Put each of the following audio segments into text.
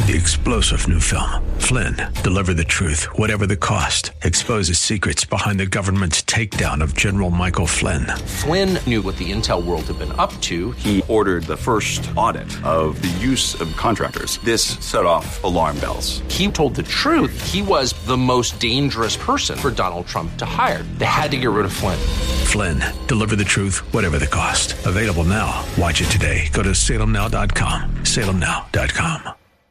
The explosive new film, Flynn, deliver the truth, whatever the cost, exposes secrets behind the government's takedown of General Michael Flynn. Flynn knew what the intel world had been up to. He ordered the first audit of the use of contractors. This set off alarm bells. He told the truth. He was the most dangerous person for Donald Trump to hire. They had to get rid of Flynn. Flynn, deliver the truth, whatever the cost. Available now. Watch it today. Go to salemnow.com. salemnow.com.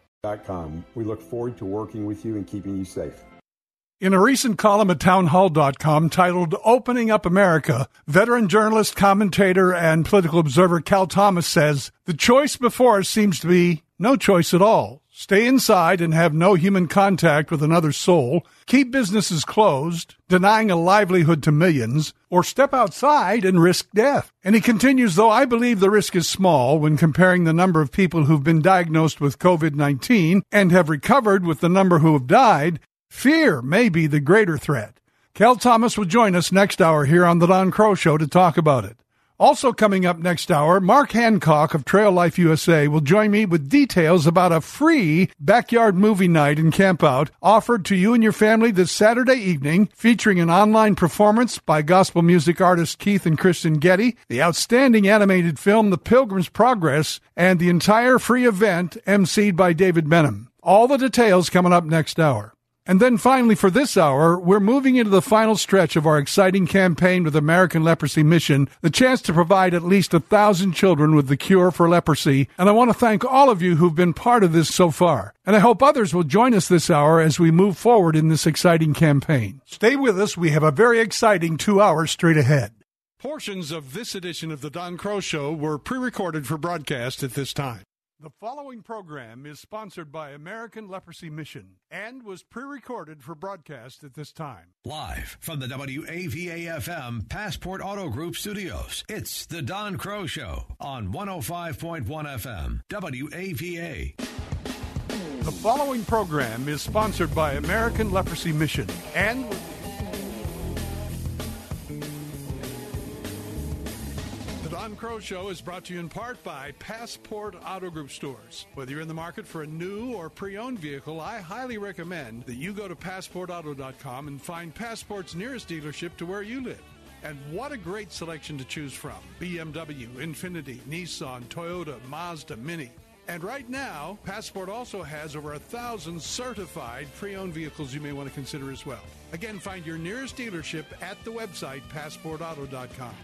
We look forward to working with you and keeping you safe. In a recent column at townhall.com titled Opening Up America, veteran journalist, commentator, and political observer Cal Thomas says, the choice before us seems to be no choice at all. Stay inside and have no human contact with another soul, keep businesses closed, denying a livelihood to millions, or step outside and risk death. And he continues, though I believe the risk is small when comparing the number of people who've been diagnosed with COVID-19 and have recovered with the number who have died, fear may be the greater threat. Cal Thomas will join us next hour here on The Don Crow Show to talk about it. Also coming up next hour, Mark Hancock of Trail Life USA will join me with details about a free backyard movie night and campout offered to you and your family this Saturday evening, featuring an online performance by gospel music artists Keith and Kristen Getty, the outstanding animated film The Pilgrim's Progress, and the entire free event emceed by David Benham. All the details coming up next hour. And then finally, for this hour, we're moving into the final stretch of our exciting campaign with American Leprosy Mission, the chance to provide at least 1,000 children with the cure for leprosy. And I want to thank all of you who've been part of this so far. And I hope others will join us this hour as we move forward in this exciting campaign. Stay with us. We have a very exciting 2 hours straight ahead. Portions of this edition of The Don Crow Show were pre-recorded for broadcast at this time. The following program is sponsored by American Leprosy Mission and was pre-recorded for broadcast at this time. Live from the WAVA-FM Passport Auto Group studios, it's The Don Crow Show on 105.1 FM, WAVA. The following program is sponsored by American Leprosy Mission and... The Don Crow Show is brought to you in part by Passport Auto Group stores. Whether you're in the market for a new or pre-owned vehicle, I highly recommend that you go to PassportAuto.com and find Passport's nearest dealership to where you live. And what a great selection to choose from. BMW, Infiniti, Nissan, Toyota, Mazda, Mini. And right now, Passport also has over 1,000 certified pre-owned vehicles you may want to consider as well. Again, find your nearest dealership at the website PassportAuto.com.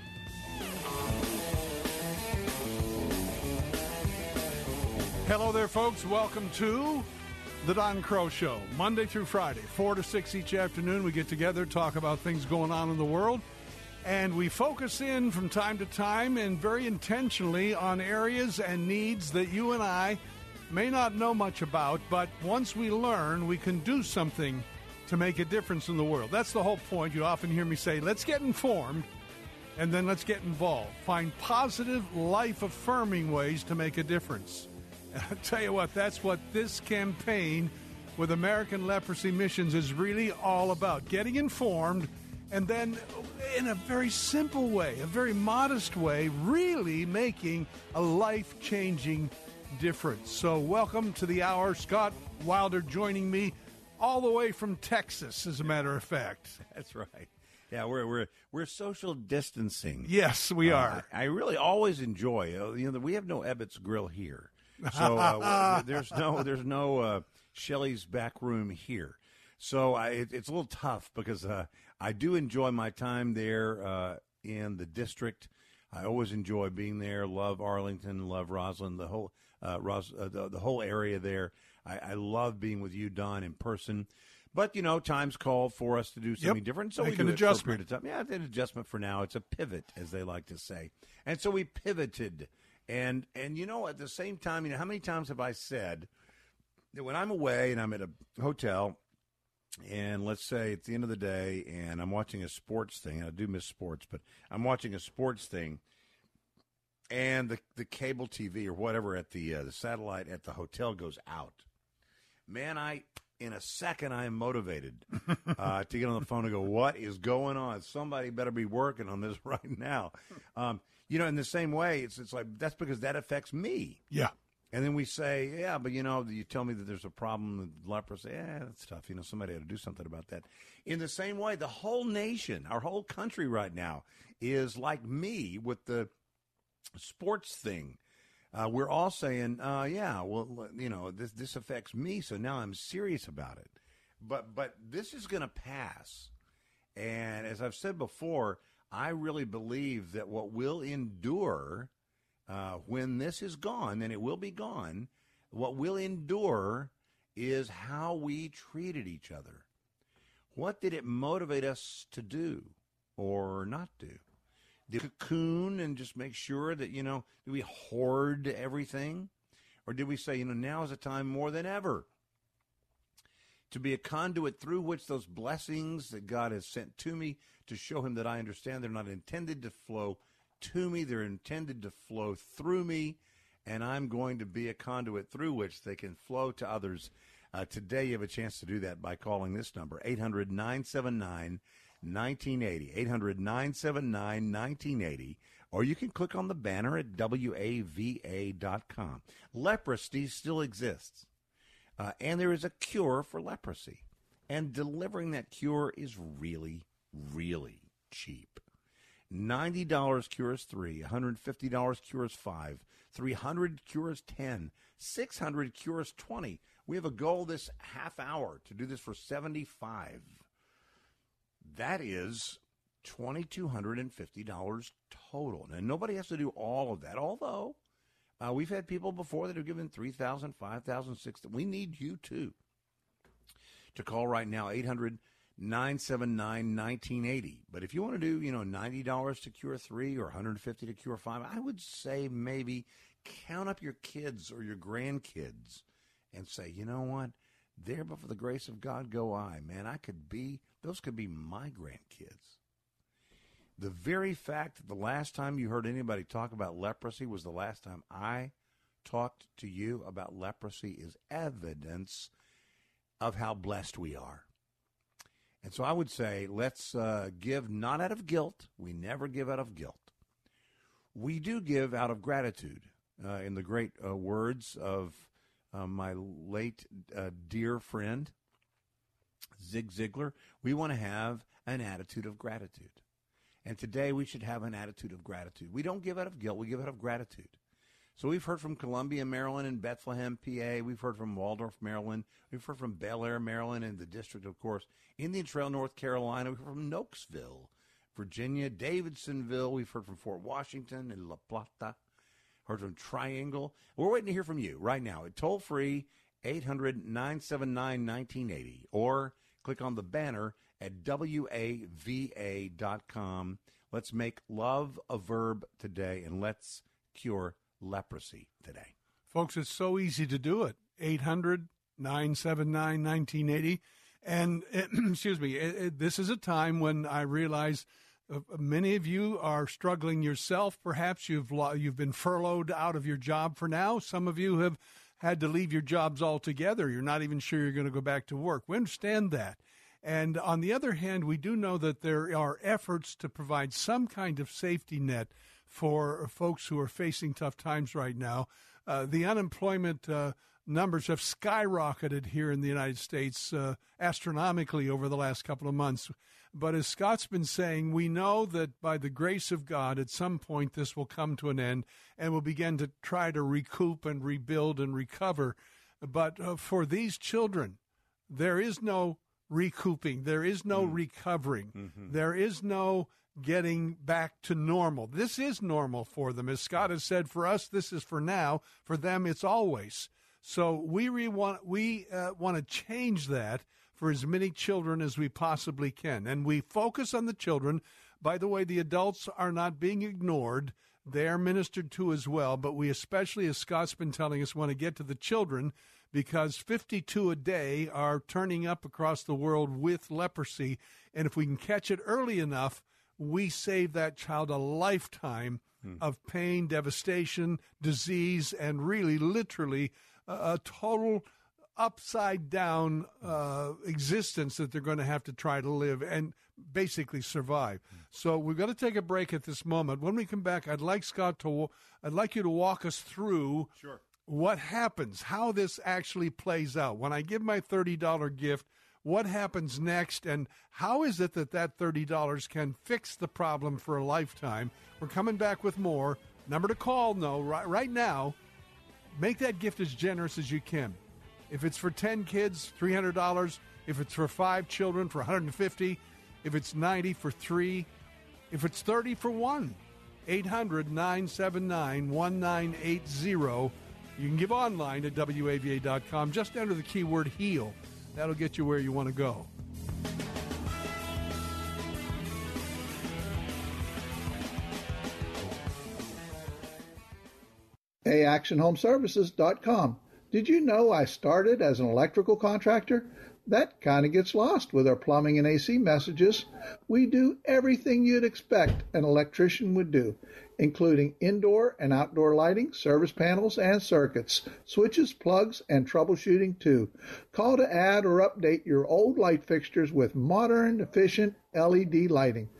Hello there, folks. Welcome to The Don Crow Show. Monday through Friday, 4 to 6 each afternoon, we get together, talk about things going on in the world, and we focus in from time to time and very intentionally on areas and needs that you and I may not know much about, but once we learn, we can do something to make a difference in the world. That's the whole point. You often hear me say, let's get informed, and then let's get involved. Find positive, life-affirming ways to make a difference. I'll tell you what, that's what this campaign with American Leprosy Missions is really all about. Getting informed and then in a very simple way, a very modest way, really making a life-changing difference. So welcome to the hour. Scott Wilder joining me all the way from Texas, as a matter of fact. That's right. Yeah, we're social distancing. Yes, we are. I really always enjoy. We have no Ebbett's Grill here. So there's no Shelley's back room here. So it's a little tough because I do enjoy my time there in the district. I always enjoy being there. Love Arlington, love Roslyn, the whole the whole area there. I love being with you, Don, in person. But, times call for us to do something different. So we do it for a period of time. Yeah, it's an adjustment for now. It's a pivot, as they like to say. And so we pivoted. And at the same time, how many times have I said that when I'm away and I'm at a hotel and let's say it's the end of the day and I'm watching a sports thing, and I do miss sports, but I'm watching a sports thing and the cable TV or whatever at the satellite at the hotel goes out. Man, in a second, I am motivated to get on the phone and go, what is going on? Somebody better be working on this right now. In the same way, it's like that's because that affects me. Yeah. And then we say, yeah, but, you tell me that there's a problem with leprosy. Yeah, that's tough. Somebody had to do something about that. In the same way, the whole nation, our whole country right now is like me with the sports thing. We're all saying, this affects me, so now I'm serious about it. But this is going to pass. And as I've said before, I really believe that what will endure when this is gone, and it will be gone, what will endure is how we treated each other. What did it motivate us to do or not do? Did we cocoon and just make sure that, did we hoard everything? Or did we say, now is a time more than ever to be a conduit through which those blessings that God has sent to me to show him that I understand they're not intended to flow to me, they're intended to flow through me, and I'm going to be a conduit through which they can flow to others. Today you have a chance to do that by calling this number, 800-979-1980, 800-979-1980, or you can click on the banner at WAVA.com. Leprosy still exists, and there is a cure for leprosy, and delivering that cure is really, really cheap. $90 cures 3, $150 cures 5, $300 cures 10, $600 cures 20. We have a goal this half hour to do this for 75. That is $2,250 total. Now, nobody has to do all of that, although we've had people before that have given $3,000, $5,000, $6,000. We need you, too, to call right now, 800-979-1980. But if you want to do, $90 to cure 3 or $150 to cure 5, I would say maybe count up your kids or your grandkids and say, you know what? There but for the grace of God go I. Man, those could be my grandkids. The very fact that the last time you heard anybody talk about leprosy was the last time I talked to you about leprosy is evidence of how blessed we are. And so I would say let's give not out of guilt. We never give out of guilt. We do give out of gratitude. In the great words of my late dear friend, Zig Ziglar, we want to have an attitude of gratitude. And today we should have an attitude of gratitude. We don't give out of guilt. We give out of gratitude. So we've heard from Columbia, Maryland, and Bethlehem, PA. We've heard from Waldorf, Maryland. We've heard from Bel Air, Maryland, and the district, of course, Indian Trail, North Carolina. We've heard from Nokesville, Virginia, Davidsonville. We've heard from Fort Washington and La Plata. Heard from Triangle. We're waiting to hear from you right now at toll-free 800-979-1980 or click on the banner at WAVA.com. Let's make love a verb today, and let's cure leprosy today. Folks, it's so easy to do it. 800-979-1980. And, excuse me, this is a time when I realize many of you are struggling yourself. Perhaps you've been furloughed out of your job for now. Some of you have had to leave your jobs altogether. You're not even sure you're going to go back to work. We understand that. And on the other hand, we do know that there are efforts to provide some kind of safety net for folks who are facing tough times right now. The unemployment numbers have skyrocketed here in the United States astronomically over the last couple of months. But as Scott's been saying, we know that by the grace of God, at some point this will come to an end and we'll begin to try to recoup and rebuild and recover. But for these children, there is no recouping. There is no recovering. Mm-hmm. There is no getting back to normal. This is normal for them. As Scott has said, for us, this is for now. For them, it's always. So we want to change that for as many children as we possibly can. And we focus on the children. By the way, the adults are not being ignored. They are ministered to as well. But we especially, as Scott's been telling us, want to get to the children because 52 a day are turning up across the world with leprosy. And if we can catch it early enough, we save that child a lifetime of pain, devastation, disease, and really, literally, a total upside-down existence that they're going to have to try to live and basically survive. So we're going to take a break at this moment. When we come back, I'd like you to walk us through what happens, how this actually plays out. When I give my $30 gift, what happens next, and how is it that $30 can fix the problem for a lifetime? We're coming back with more. Number to call, right now, make that gift as generous as you can. If it's for 10 kids, $300. If it's for 5 children, for $150. If it's 90, for 3. If it's 30, for 1. 800-979-1980. You can give online at WAVA.com. Just enter the keyword HEAL. That'll get you where you want to go. ActionHomeServices.com. Did you know I started as an electrical contractor? That kind of gets lost with our plumbing and AC messages. We do everything you'd expect an electrician would do, including indoor and outdoor lighting, service panels and circuits, switches, plugs, and troubleshooting too. Call to add or update your old light fixtures with modern, efficient LED lighting.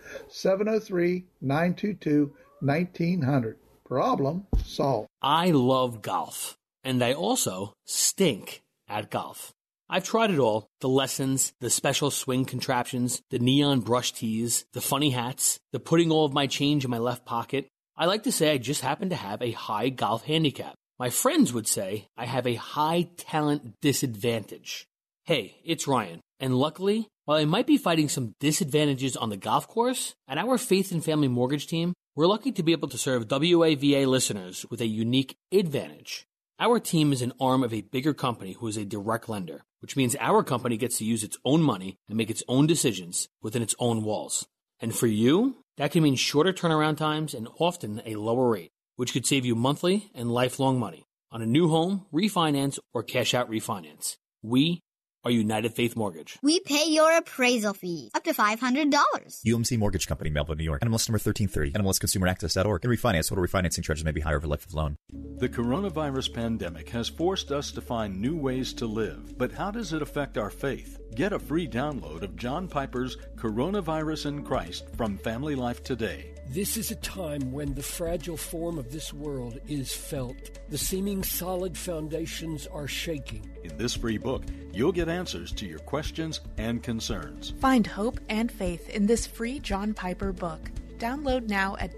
703-922-1900. Problem solved. I love golf, and I also stink at golf. I've tried it all, the lessons, the special swing contraptions, the neon brush tees, the funny hats, the putting all of my change in my left pocket. I like to say I just happen to have a high golf handicap. My friends would say I have a high talent disadvantage. Hey, it's Ryan, and luckily, while I might be fighting some disadvantages on the golf course, at our Faith and Family Mortgage team, we're lucky to be able to serve WAVA listeners with a unique advantage. Our team is an arm of a bigger company who is a direct lender, which means our company gets to use its own money and make its own decisions within its own walls. And for you, that can mean shorter turnaround times and often a lower rate, which could save you monthly and lifelong money on a new home, refinance, or cash out refinance. We are United Faith Mortgage. We pay your appraisal fees up to $500. UMC Mortgage Company, Melville, New York. NMLS number 1330. NMLSConsumerAccess.org. And refinance. Auto refinancing charges may be higher over life of loan. The coronavirus pandemic has forced us to find new ways to live. But how does it affect our faith? Get a free download of John Piper's Coronavirus in Christ from Family Life Today. This is a time when the fragile form of this world is felt. The seeming solid foundations are shaking. In this free book, you'll get answers to your questions and concerns. Find hope and faith in this free John Piper book. Download now at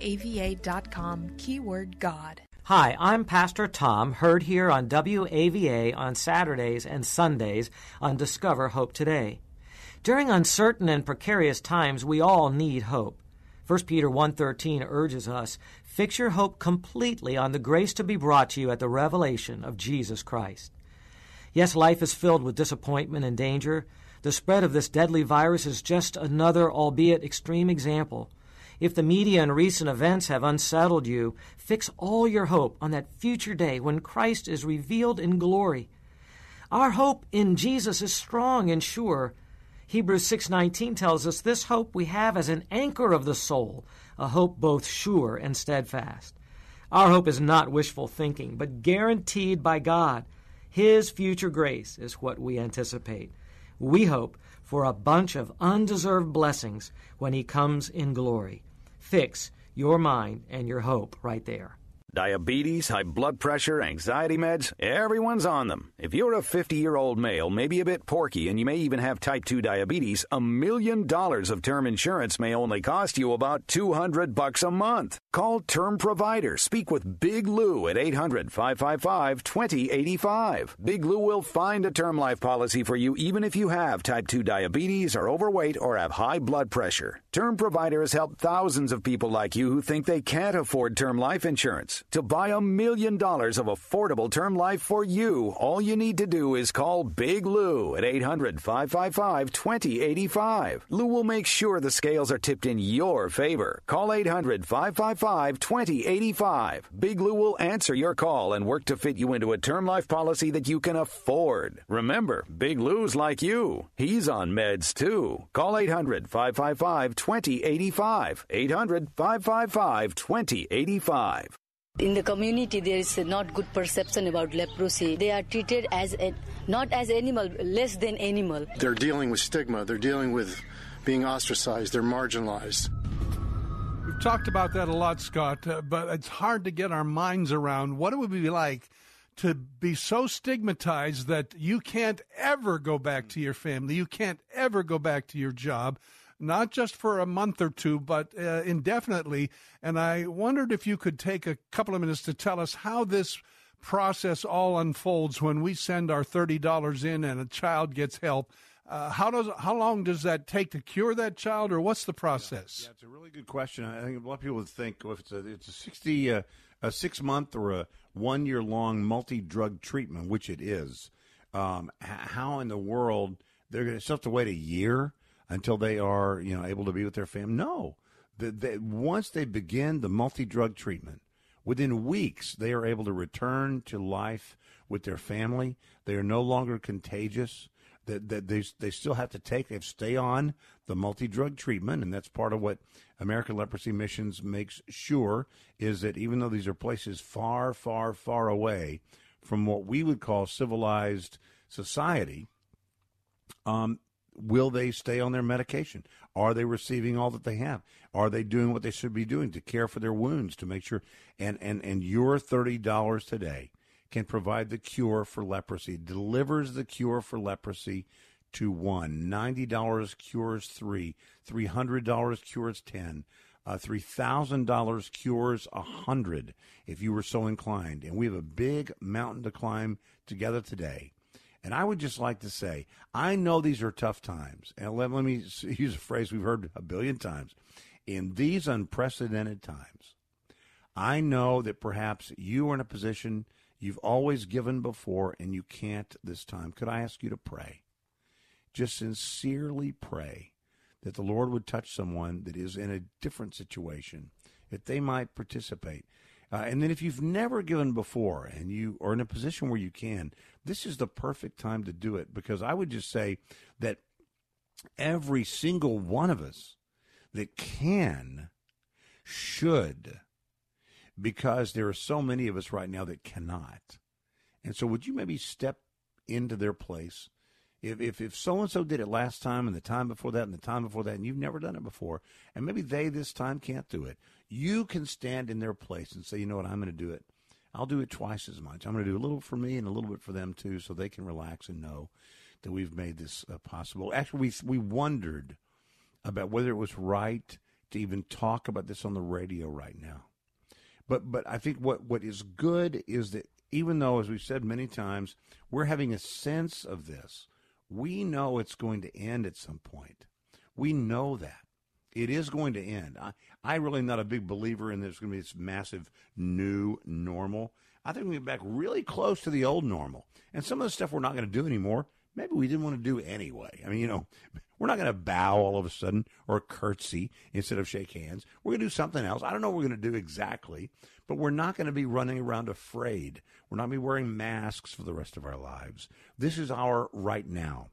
WAVA.com, keyword God. Hi, I'm Pastor Tom, heard here on WAVA on Saturdays and Sundays on Discover Hope Today. During uncertain and precarious times, we all need hope. 1 Peter 1:13 urges us, fix your hope completely on the grace to be brought to you at the revelation of Jesus Christ. Yes, life is filled with disappointment and danger. The spread of this deadly virus is just another, albeit extreme, example. If the media and recent events have unsettled you, fix all your hope on that future day when Christ is revealed in glory. Our hope in Jesus is strong and sure. Hebrews 6:19 tells us this hope we have as an anchor of the soul, a hope both sure and steadfast. Our hope is not wishful thinking, but guaranteed by God. His future grace is what we anticipate. We hope for a bunch of undeserved blessings when He comes in glory. Fix your mind and your hope right there. Diabetes, high blood pressure, anxiety meds, everyone's on them. If you're a 50-year-old male, maybe a bit porky, and you may even have type 2 diabetes, $1 million of term insurance may only cost you about $200 a month. Call Term Provider. Speak with Big Lou at 800-555-2085. Big Lou will find a term life policy for you even if you have type 2 diabetes, are overweight, or have high blood pressure. Term Provider has helped thousands of people like you who think they can't afford term life insurance. To buy $1 million of affordable term life for you, all you need to do is call Big Lou at 800-555-2085. Lou will make sure the scales are tipped in your favor. Call 800-555-2085. Big Lou will answer your call and work to fit you into a term life policy that you can afford. Remember, Big Lou's like you. He's on meds too. Call 800-555-2085. 800-555-2085. In the community, there is not good perception about leprosy. They are treated as not as animal, less than animal. They're dealing with stigma. They're dealing with being ostracized. They're marginalized. We've talked about that a lot, Scott, but it's hard to get our minds around what it would be like to be so stigmatized that you can't ever go back to your family, you can't ever go back to your job, not just for a month or two, but indefinitely. And I wondered if you could take a couple of minutes to tell us how this process all unfolds when we send our $30 in and a child gets help. How long does that take to cure that child, or what's the process? Yeah, it's a really good question. I think a lot of people would think, well, if it's a 6-month or a 1-year-long multi-drug treatment, which it is, how in the world they're going to still have to wait a year until they are able to be with their family? No. Once they begin the multi-drug treatment, within weeks they are able to return to life with their family. They are no longer contagious. That they still have to stay on the multi-drug treatment, and that's part of what American Leprosy Missions makes sure is that even though these are places far, far, far away from what we would call civilized society, will they stay on their medication? Are they receiving all that they have? Are they doing what they should be doing to care for their wounds, to make sure? And your $30 today can provide the cure for leprosy, delivers the cure for leprosy to one. $90 cures 3, $300 cures 10, $3,000 cures 100 if you were so inclined. And we have a big mountain to climb together today. And I would just like to say, I know these are tough times. And let me use a phrase we've heard a billion times. In these unprecedented times, I know that perhaps you are in a position you've always given before, and you can't this time. Could I ask you to pray? Just sincerely pray that the Lord would touch someone that is in a different situation, that they might participate. And then if you've never given before and you are in a position where you can, this is the perfect time to do it, because I would just say that every single one of us that can should, because there are so many of us right now that cannot. And so would you maybe step into their place? If so-and-so did it last time and the time before that and the time before that, and you've never done it before, and maybe they this time can't do it, you can stand in their place and say, you know what, I'm going to do it. I'll do it twice as much. I'm going to do a little for me and a little bit for them too, so they can relax and know that we've made this possible. Actually, we wondered about whether it was right to even talk about this on the radio right now. But I think what is good is that even though, as we've said many times, we're having a sense of this, we know it's going to end at some point. We know that. It is going to end. I'm really not a big believer in there's going to be this massive new normal. I think we get back really close to the old normal. And some of the stuff we're not going to do anymore, maybe we didn't want to do anyway. I mean, we're not going to bow all of a sudden or curtsy instead of shake hands. We're going to do something else. I don't know what we're going to do exactly, but we're not going to be running around afraid. We're not going to be wearing masks for the rest of our lives. This is our right now.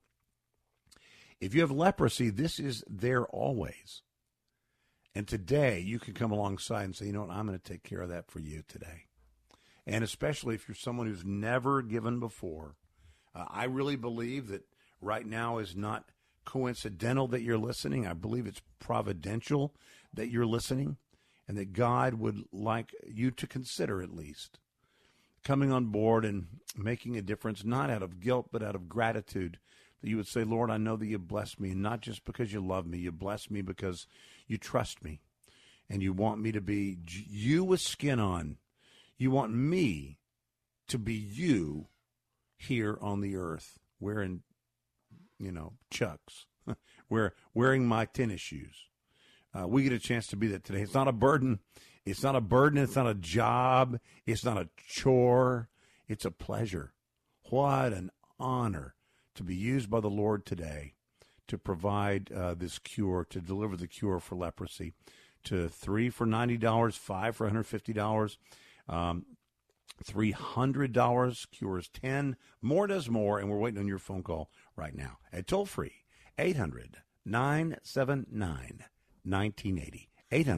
If you have leprosy, this is there always. And today you can come alongside and say, you know what, I'm going to take care of that for you today. And especially if you're someone who's never given before, I really believe that right now is not coincidental that you're listening. I believe it's providential that you're listening, and that God would like you to consider at least coming on board and making a difference, not out of guilt, but out of gratitude, that you would say, Lord, I know that you bless me, and not just because you love me. You bless me because you trust me, and you want me to be you with skin on. You want me to be you here on the earth, wearing, Chucks, wearing my tennis shoes. We get a chance to be that today. It's not a burden. It's not a burden. It's not a job. It's not a chore. It's a pleasure. What an honor to be used by the Lord today to provide this cure, to deliver the cure for leprosy to 3 for $90, 5 for $150, $300 cures 10. More does more, and we're waiting on your phone call right now at toll-free 800-979-1980.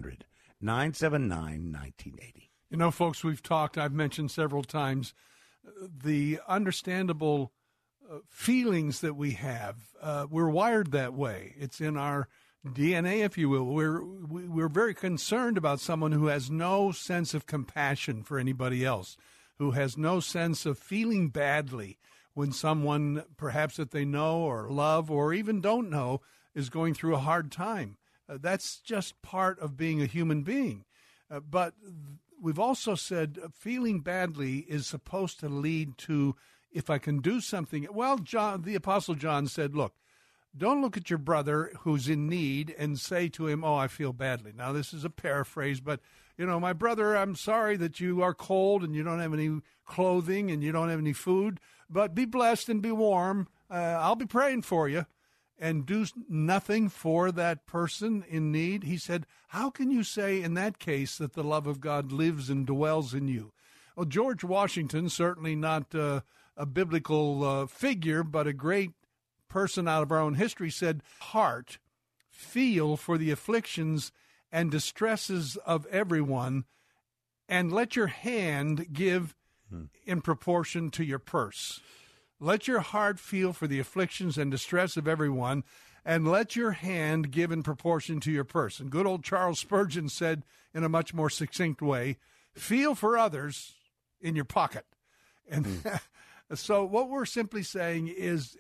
800-979-1980. You know, folks, I've mentioned several times the understandable feelings that we have. We're wired that way. It's in our DNA, if you will. We're very concerned about someone who has no sense of compassion for anybody else, who has no sense of feeling badly when someone, perhaps that they know or love or even don't know, is going through a hard time. That's just part of being a human being. But we've also said feeling badly is supposed to lead to, if I can do something. Well, the Apostle John said, look, don't look at your brother who's in need and say to him, oh, I feel badly. Now, this is a paraphrase, but, my brother, I'm sorry that you are cold and you don't have any clothing and you don't have any food, but be blessed and be warm. I'll be praying for you. And do nothing for that person in need. He said, how can you say in that case that the love of God lives and dwells in you? Well, George Washington, certainly not a biblical figure, but a great person out of our own history, said, heart, feel for the afflictions and distresses of everyone, and let your hand give in proportion to your purse. Let your heart feel for the afflictions and distress of everyone, and let your hand give in proportion to your purse. And good old Charles Spurgeon said in a much more succinct way, feel for others in your pocket. And so what we're simply saying is,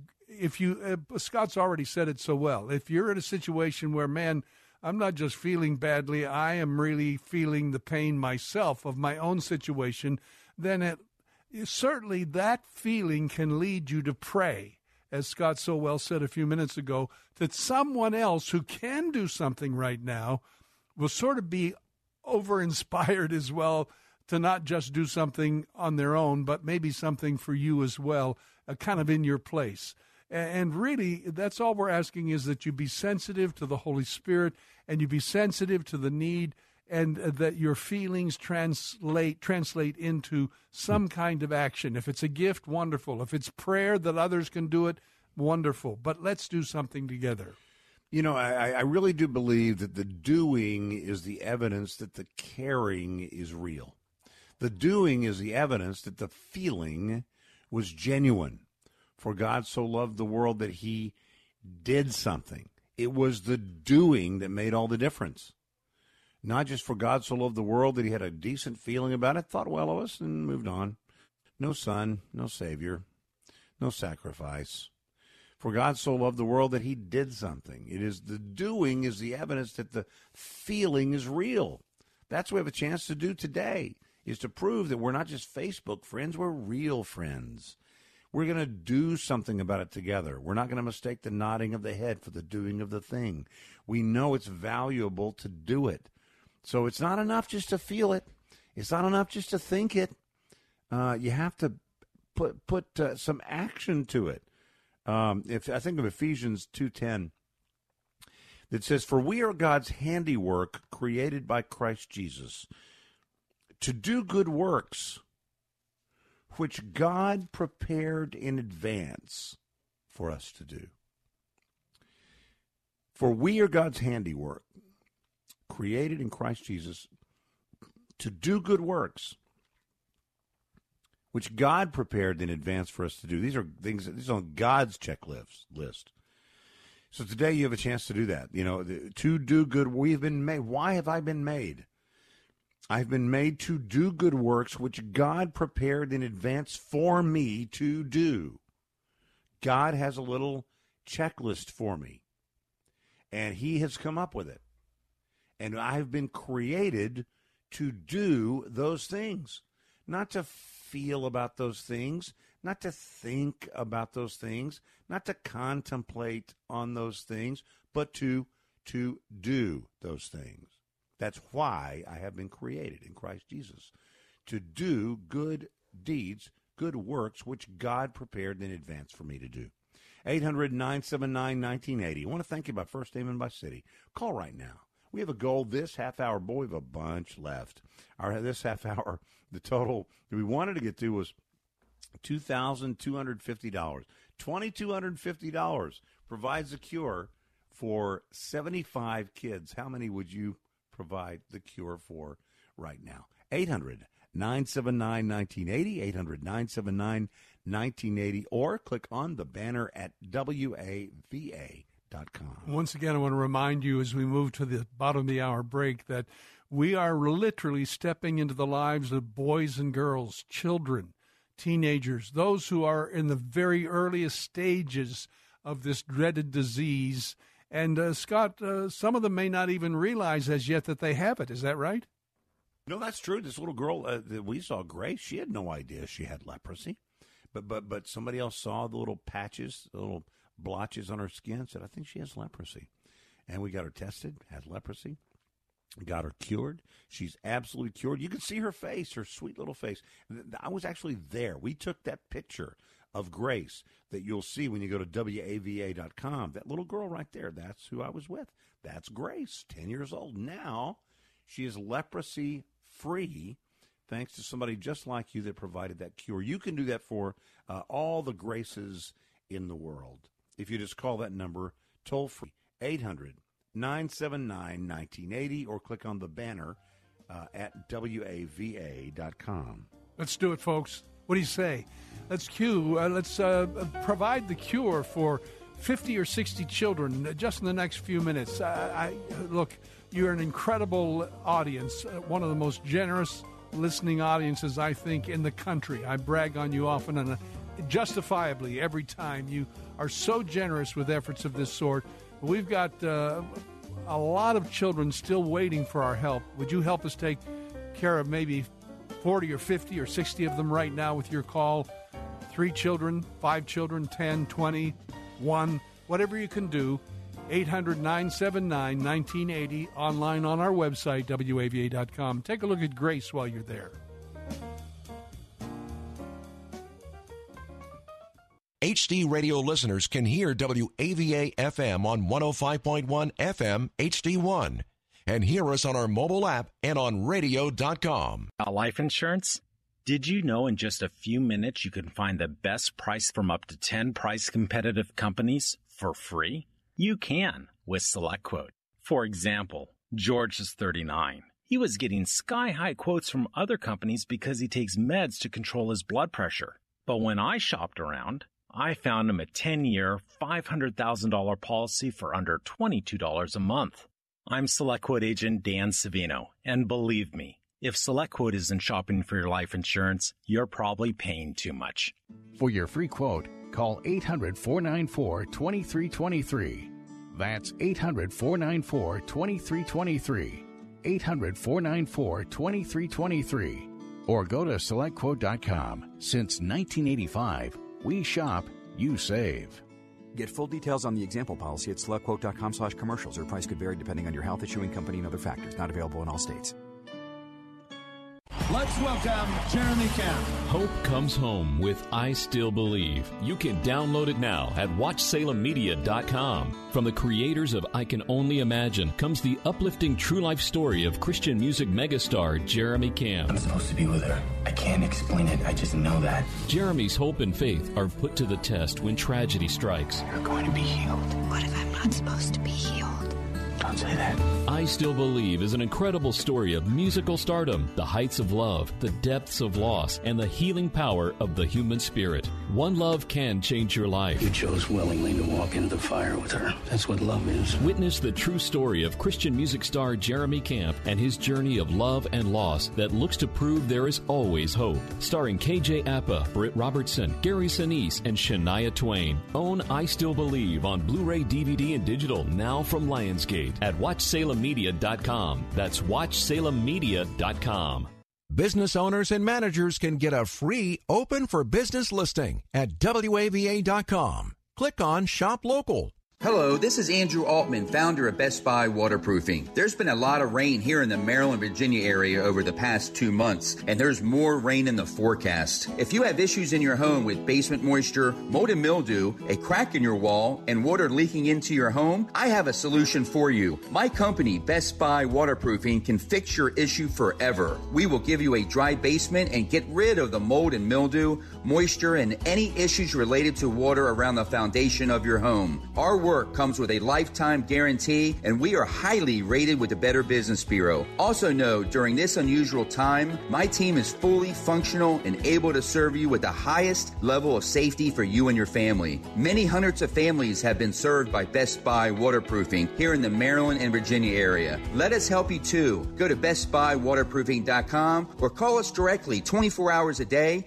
Scott's already said it so well. If you're in a situation where, man, I'm not just feeling badly, I am really feeling the pain myself of my own situation, then certainly that feeling can lead you to pray, as Scott so well said a few minutes ago, that someone else who can do something right now will sort of be over-inspired as well to not just do something on their own, but maybe something for you as well, kind of in your place. And really, that's all we're asking, is that you be sensitive to the Holy Spirit and you be sensitive to the need, and that your feelings translate into some kind of action. If it's a gift, wonderful. If it's prayer that others can do it, wonderful. But let's do something together. I really do believe that the doing is the evidence that the caring is real. The doing is the evidence that the feeling was genuine. For God so loved the world that he did something. It was the doing that made all the difference. Not just for God so loved the world that he had a decent feeling about it, thought well of us, and moved on. No son, no Savior, no sacrifice. For God so loved the world that he did something. It is the doing is the evidence that the feeling is real. That's what we have a chance to do today, is to prove that we're not just Facebook friends, we're real friends. We're going to do something about it together. We're not going to mistake the nodding of the head for the doing of the thing. We know it's valuable to do it. So it's not enough just to feel it. It's not enough just to think it. You have to put some action to it. If I think of Ephesians 2:10, that says, "For we are God's handiwork, created by Christ Jesus, to do good works, which God prepared in advance for us to do." For we are God's handiwork, created in Christ Jesus, to do good works, which God prepared in advance for us to do. These are things, these are on God's checklist. So today you have a chance to do that. To do good. We've been made. Why have I been made? I've been made to do good works, which God prepared in advance for me to do. God has a little checklist for me, and he has come up with it. And I've been created to do those things, not to feel about those things, not to think about those things, not to contemplate on those things, but to do those things. That's why I have been created in Christ Jesus, to do good deeds, good works, which God prepared in advance for me to do. 800-979-1980. I want to thank you by first name and by city. Call right now. We have a goal this half hour. Boy, we have a bunch left. This half hour, the total that we wanted to get to was $2,250. $2,250 provides a cure for 75 kids. How many would you provide the cure for right now? 800-979-1980, 800-979-1980, or click on the banner at WAVA.com. grace.com. Once again, I want to remind you as we move to the bottom of the hour break that we are literally stepping into the lives of boys and girls, children, teenagers, those who are in the very earliest stages of this dreaded disease. And, Scott, some of them may not even realize as yet that they have it. Is that right? No, that's true. This little girl that we saw, Grace, she had no idea she had leprosy. But somebody else saw the little patches, the little blotches on her skin, said, I think she has leprosy. And we got her tested, had leprosy, got her cured. She's absolutely cured. You can see her face, her sweet little face. I was actually there. We took that picture of Grace that you'll see when you go to WAVA.com. That little girl right there, that's who I was with. That's Grace, 10 years old. Now she is leprosy-free, thanks to somebody just like you that provided that cure. You can do that for all the Graces in the world. If you just call that number toll-free, 800-979-1980, or click on the banner at WAVA.com. Let's do it, folks. What do you say? Let's provide the cure for 50 or 60 children just in the next few minutes. Look, you're an incredible audience, one of the most generous listening audiences, I think, in the country. I brag on you often and justifiably every time. You are so generous with efforts of this sort. We've got a lot of children still waiting for our help. Would you help us take care of maybe 40 or 50 or 60 of them right now with your call? 3 children, 5 children, 10, 20, 1, whatever you can do. 800-979-1980, online on our website, WAVA.com. Take a look at Grace while you're there. HD radio listeners can hear WAVA-FM on 105.1 FM HD1 and hear us on our mobile app and on radio.com. Life insurance? Did you know in just a few minutes you can find the best price from up to 10 price-competitive companies for free? You can with SelectQuote. For example, George is 39. He was getting sky-high quotes from other companies because he takes meds to control his blood pressure. But when I shopped around, I found him a 10-year, $500,000 policy for under $22 a month. I'm SelectQuote agent Dan Savino, and believe me, if SelectQuote isn't shopping for your life insurance, you're probably paying too much. For your free quote, call 800-494-2323. That's 800-494-2323. 800-494-2323. Or go to SelectQuote.com. Since 1985, we shop, you save. Get full details on the example policy at SelectQuote.com/commercials. Or price could vary depending on your health, issuing company, and other factors. Not available in all states. Let's welcome Jeremy Camp. Hope comes home with I Still Believe. You can download it now at WatchSalemMedia.com. From the creators of I Can Only Imagine comes the uplifting true life story of Christian music megastar Jeremy Camp. I'm supposed to be with her. I can't explain it. I just know that. Jeremy's hope and faith are put to the test when tragedy strikes. You're going to be healed. What if I'm not supposed to be healed? Don't say that. I Still Believe is an incredible story of musical stardom, the heights of love, the depths of loss, and the healing power of the human spirit. One love can change your life. You chose willingly to walk into the fire with her. That's what love is. Witness the true story of Christian music star Jeremy Camp and his journey of love and loss that looks to prove there is always hope. Starring KJ Apa, Britt Robertson, Gary Sinise, and Shania Twain. Own I Still Believe on Blu-ray, DVD, and digital now from Lionsgate at WatchSalemMedia.com. That's WatchSalemMedia.com. Business owners and managers can get a free Open for Business listing at WAVA.com. Click on Shop Local. Hello, this is Andrew Altman, founder of Best Buy Waterproofing. There's been a lot of rain here in the Maryland, Virginia area over the past 2 months, and there's more rain in the forecast. If you have issues in your home with basement moisture, mold and mildew, a crack in your wall, and water leaking into your home, I have a solution for you. My company, Best Buy Waterproofing, can fix your issue forever. We will give you a dry basement and get rid of the mold and mildew, moisture, and any issues related to water around the foundation of your home. Our work work comes with a lifetime guarantee, and we are highly rated with the Better Business Bureau. Also know, during this unusual time, my team is fully functional and able to serve you with the highest level of safety for you and your family. Many hundreds of families have been served by Best Buy Waterproofing here in the Maryland and Virginia area. Let us help you too. Go to bestbuywaterproofing.com or call us directly 24 hours a day,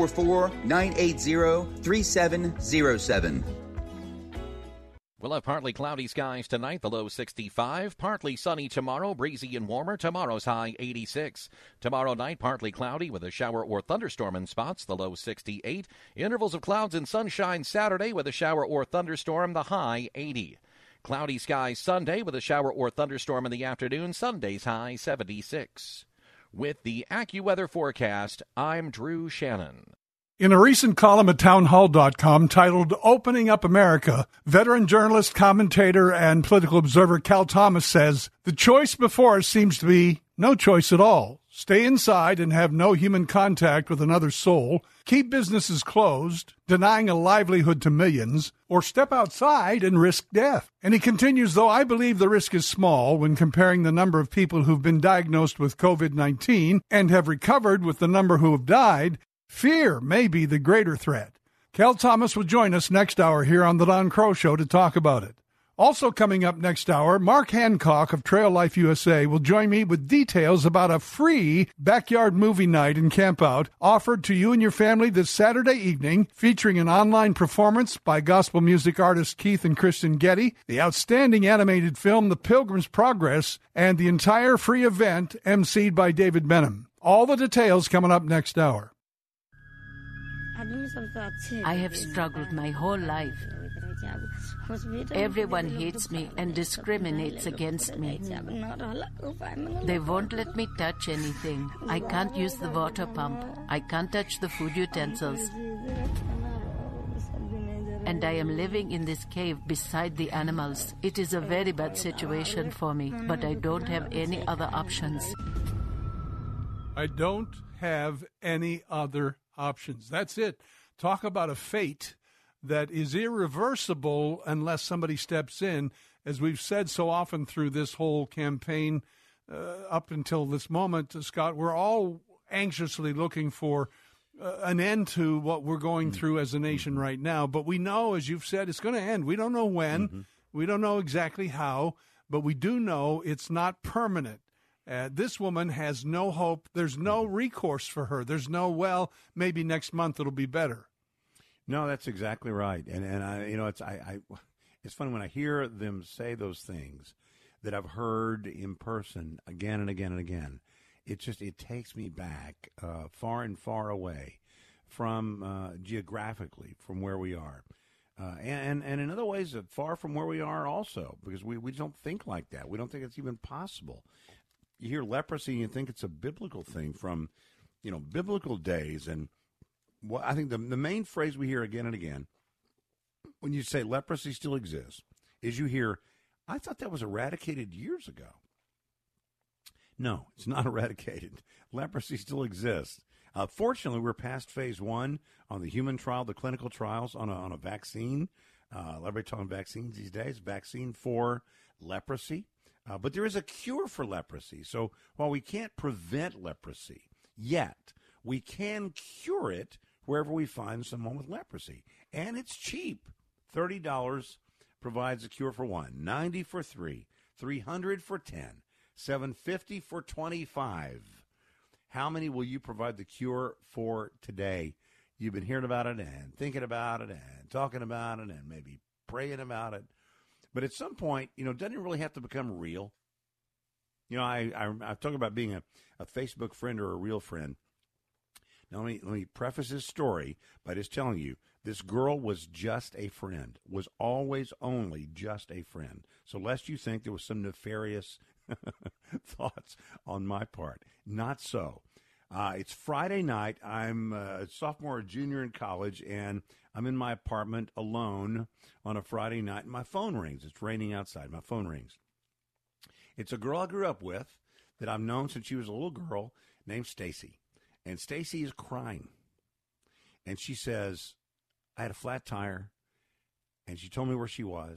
844-980-3707. We'll have partly cloudy skies tonight, the low 65. Partly sunny tomorrow, breezy and warmer. Tomorrow's high 86. Tomorrow night, partly cloudy with a shower or thunderstorm in spots, the low 68. Intervals of clouds and sunshine Saturday with a shower or thunderstorm, the high 80. Cloudy skies Sunday with a shower or thunderstorm in the afternoon. Sunday's high 76. With the AccuWeather forecast, I'm Drew Shannon. In a recent column at townhall.com titled Opening Up America, veteran journalist, commentator, and political observer Cal Thomas says, the choice before us seems to be no choice at all. Stay inside and have no human contact with another soul, keep businesses closed, denying a livelihood to millions, or step outside and risk death. And he continues, though I believe the risk is small when comparing the number of people who've been diagnosed with COVID-19 and have recovered with the number who have died, fear may be the greater threat. Cal Thomas will join us next hour here on The Don Crow Show to talk about it. Also coming up next hour, Mark Hancock of Trail Life USA will join me with details about a free backyard movie night and camp out offered to you and your family this Saturday evening, featuring an online performance by gospel music artists Keith and Kristen Getty, the outstanding animated film The Pilgrim's Progress, and the entire free event emceed by David Benham. All the details coming up next hour. I have struggled my whole life. Everyone hates me and discriminates against me. They won't let me touch anything. I can't use the water pump. I can't touch the food utensils. And I am living in this cave beside the animals. It is a very bad situation for me, but I don't have any other options. I don't have any other options. That's it. Talk about a fate that is irreversible unless somebody steps in. As we've said so often through this whole campaign up until this moment, Scott, we're all anxiously looking for an end to what we're going through as a nation right now. But we know, as you've said, it's going to end. We don't know when. We don't know exactly how, but we do know it's not permanent. This woman has no hope. There's no recourse for her. There's no, well, maybe next month it'll be better. No, that's exactly right. And I, you know, it's funny when I hear them say those things that I've heard in person again and again and again. It takes me back far and far away from geographically from where we are. And in other ways, far from where we are also, because we don't think like that. We don't think it's even possible. You hear leprosy and you think it's a biblical thing from, biblical days. And what I think the main phrase we hear again and again when you say leprosy still exists is you hear, I thought that was eradicated years ago. No, it's not eradicated. Leprosy still exists. Fortunately, we're past phase 1 on the human trial, the clinical trials on a vaccine. Everybody talking vaccines these days, vaccine for leprosy. But there is a cure for leprosy. So while we can't prevent leprosy yet, we can cure it wherever we find someone with leprosy. And it's cheap. $30 provides a cure for one, $90 for 3, $300 for 10, $750 for 25. How many will you provide the cure for today? You've been hearing about it and thinking about it and talking about it and maybe praying about it. But at some point, doesn't it really have to become real? I talk about being a Facebook friend or a real friend. Now, let me preface this story by just telling you, this girl was just a friend, was always only just a friend. So lest you think there was some nefarious thoughts on my part. Not so. It's Friday night. I'm a sophomore or junior in college, and I'm in my apartment alone on a Friday night, and my phone rings. It's raining outside. My phone rings. It's a girl I grew up with that I've known since she was a little girl named Stacy. And Stacy is crying. And she says, I had a flat tire, and she told me where she was.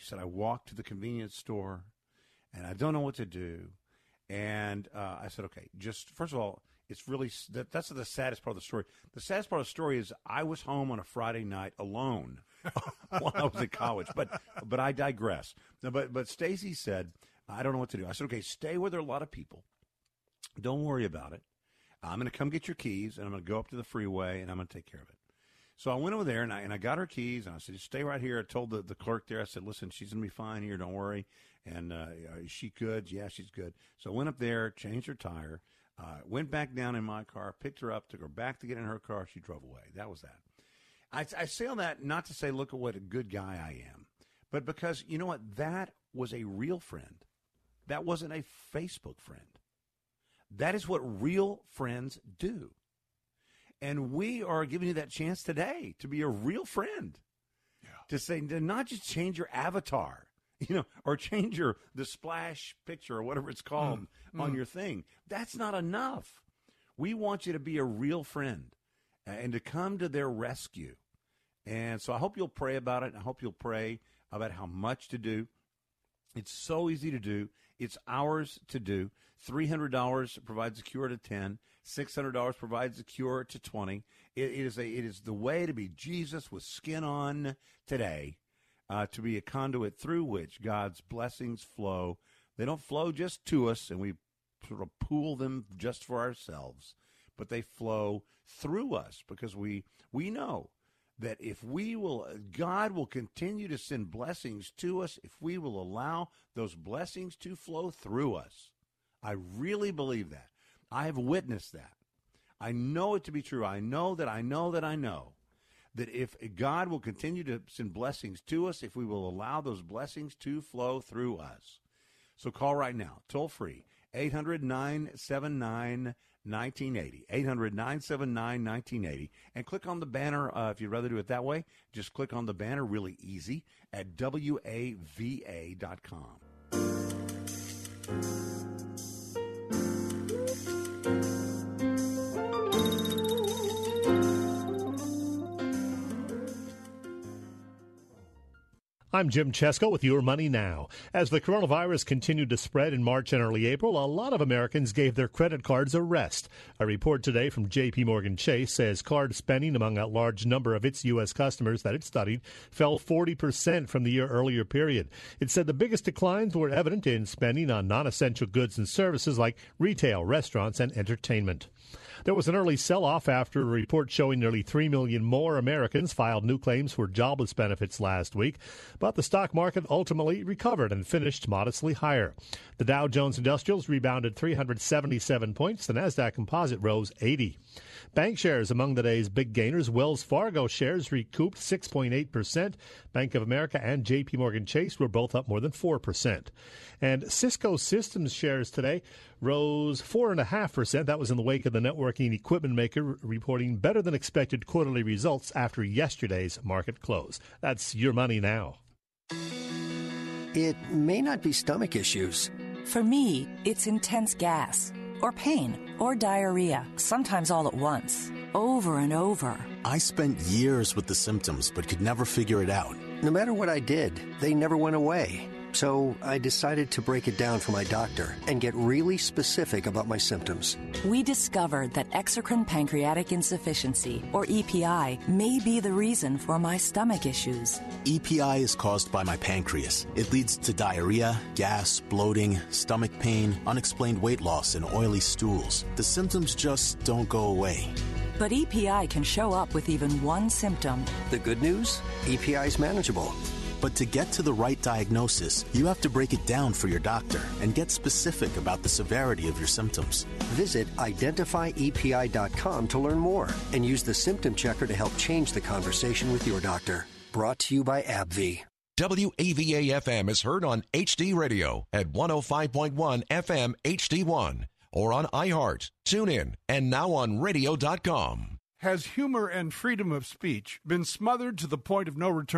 She said, I walked to the convenience store, and I don't know what to do. And I said, okay, just first of all, it's really that's the saddest part of the story. The saddest part of the story is I was home on a Friday night alone while I was in college. But I digress. No, but Stacy said, I don't know what to do. I said, okay, stay where there are a lot of people. Don't worry about it. I'm going to come get your keys, and I'm going to go up to the freeway, and I'm going to take care of it. So I went over there, and I got her keys, and I said, stay right here. I told the clerk there, I said, listen, she's going to be fine here. Don't worry. And is she good? Yeah, she's good. So I went up there, changed her tire, went back down in my car, picked her up, took her back to get in her car. She drove away. That was that. I say all that not to say, look at what a good guy I am, but because, you know what, that was a real friend. That wasn't a Facebook friend. That is what real friends do. And we are giving you that chance today to be a real friend. Yeah. To say, to not just change your avatar, or change the splash picture or whatever it's called on your thing. That's not enough. We want you to be a real friend and to come to their rescue. And so I hope you'll pray about it. I hope you'll pray about how much to do. It's so easy to do. It's ours to do. $300 provides a cure to 10. $600 provides a cure to 20. It is the way to be Jesus with skin on today, to be a conduit through which God's blessings flow. They don't flow just to us, and we sort of pool them just for ourselves, but they flow through us because we know that if we will, God will continue to send blessings to us if we will allow those blessings to flow through us. I really believe that. I have witnessed that. I know it to be true. I know that if God will continue to send blessings to us, if we will allow those blessings to flow through us. So call right now, toll free, 800-979-1980, 800-979-1980, and click on the banner. If you'd rather do it that way, just click on the banner, really easy, at WAVA.com. I'm Jim Chesko with Your Money Now. As the coronavirus continued to spread in March and early April, a lot of Americans gave their credit cards a rest. A report today from J.P. Morgan Chase says card spending among a large number of its U.S. customers that it studied fell 40% from the year earlier period. It said the biggest declines were evident in spending on non-essential goods and services like retail, restaurants, and entertainment. There was an early sell-off after a report showing nearly 3 million more Americans filed new claims for jobless benefits last week, but the stock market ultimately recovered and finished modestly higher. The Dow Jones Industrials rebounded 377 points. The Nasdaq Composite rose 80. Bank shares among the day's big gainers. Wells Fargo shares recouped 6.8%. Bank of America and J.P. Morgan Chase were both up more than 4%. And Cisco Systems shares today rose 4.5%. That was in the wake of the networking equipment maker reporting better than expected quarterly results after yesterday's market close. That's Your Money Now. It may not be stomach issues. For me, it's intense gas, or pain, or diarrhea, sometimes all at once, over and over. I spent years with the symptoms, but could never figure it out. No matter what I did, they never went away. So I decided to break it down for my doctor and get really specific about my symptoms. We discovered that exocrine pancreatic insufficiency, or EPI, may be the reason for my stomach issues. EPI is caused by my pancreas. It leads to diarrhea, gas, bloating, stomach pain, unexplained weight loss, and oily stools. The symptoms just don't go away. But EPI can show up with even one symptom. The good news? EPI is manageable. But to get to the right diagnosis, you have to break it down for your doctor and get specific about the severity of your symptoms. Visit identifyepi.com to learn more and use the symptom checker to help change the conversation with your doctor. Brought to you by AbbVie. WAVA-FM is heard on HD Radio at 105.1 FM HD1 or on iHeart, TuneIn, and now on radio.com. Has humor and freedom of speech been smothered to the point of no return?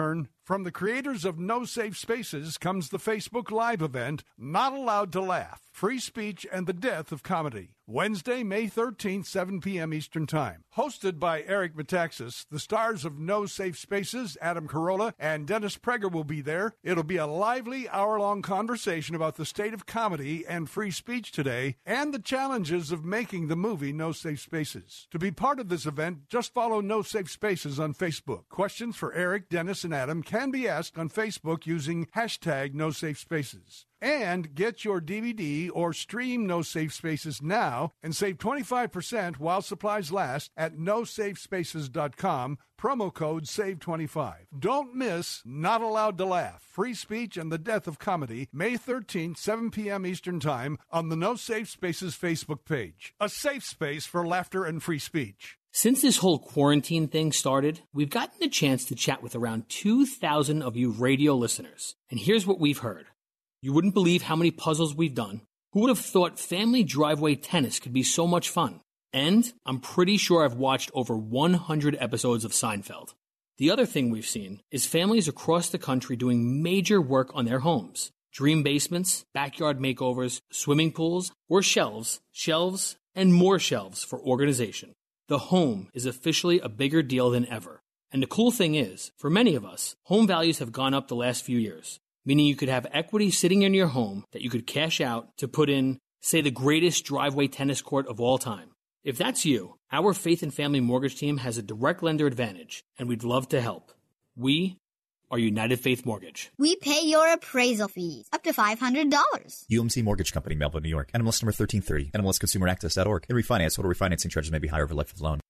From the creators of No Safe Spaces comes the Facebook Live event, Not Allowed to Laugh, Free Speech and the Death of Comedy. Wednesday, May 13th, 7 p.m. Eastern Time. Hosted by Eric Metaxas, the stars of No Safe Spaces, Adam Carolla, and Dennis Prager will be there. It'll be a lively hour-long conversation about the state of comedy and free speech today and the challenges of making the movie No Safe Spaces. To be part of this event, just follow No Safe Spaces on Facebook. Questions for Eric, Dennis, and Adam can be asked on Facebook using hashtag No Safe Spaces. And get your DVD or stream No Safe Spaces now and save 25% while supplies last at nosafespaces.com, promo code SAVE25. Don't miss Not Allowed to Laugh, Free Speech and the Death of Comedy, May 13th, 7 p.m. Eastern Time on the No Safe Spaces Facebook page. A safe space for laughter and free speech. Since this whole quarantine thing started, we've gotten a chance to chat with around 2,000 of you radio listeners. And here's what we've heard. You wouldn't believe how many puzzles we've done. Who would have thought family driveway tennis could be so much fun? And I'm pretty sure I've watched over 100 episodes of Seinfeld. The other thing we've seen is families across the country doing major work on their homes. Dream basements, backyard makeovers, swimming pools, or shelves, and more shelves for organization. The home is officially a bigger deal than ever. And the cool thing is, for many of us, home values have gone up the last few years. Meaning you could have equity sitting in your home that you could cash out to put in, say, the greatest driveway tennis court of all time. If that's you, our Faith and Family Mortgage team has a direct lender advantage, and we'd love to help. We are United Faith Mortgage. We pay your appraisal fees, up to $500. UMC Mortgage Company, Melville, New York. NMLS number 1330. NMLSConsumerAccess.org. And refinanced total refinancing charges may be higher over life of the loan.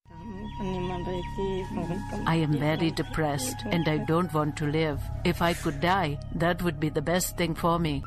I am very depressed and I don't want to live. If I could die, that would be the best thing for me.